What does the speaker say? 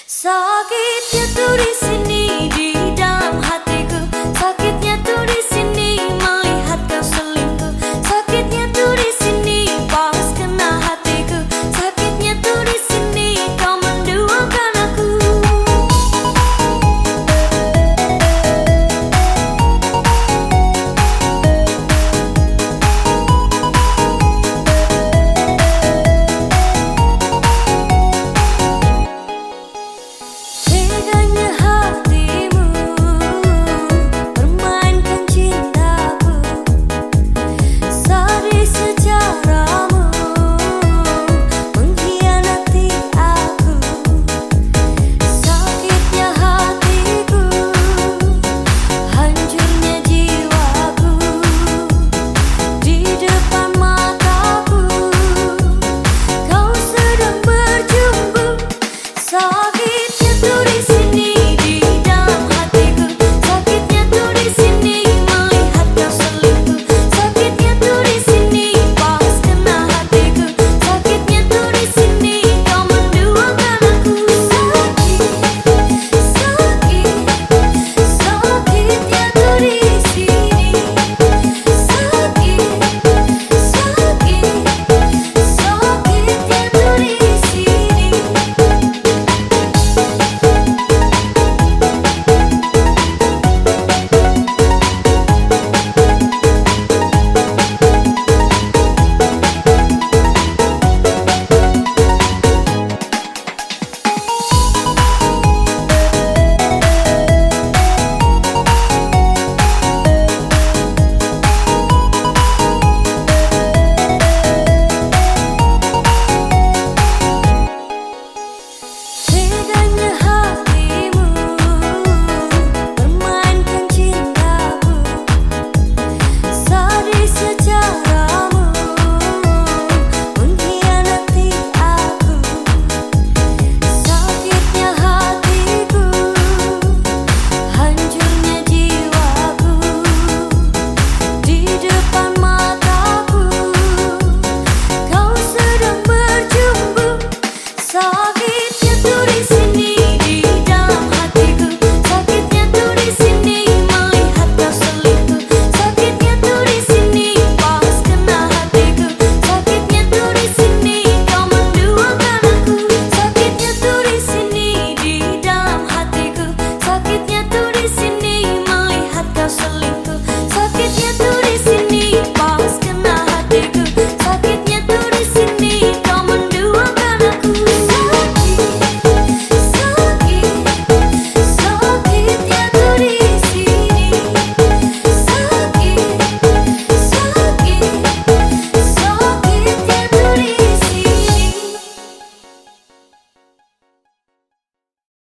Sakitnya tuh di sini di dalam hatiku. Sakitnya tuh di sini melihat kau selingkuh. Sakitnya tuh di sini pas kena hatiku. Sakitnya tuh di sini kau menduakan aku. Teganya hatimu permainkan cintaku, sadis secaramu mengkhianati aku. Sakitnya hatiku, hancurnya jiwaku, di depan mataku kau sedang berjumpa.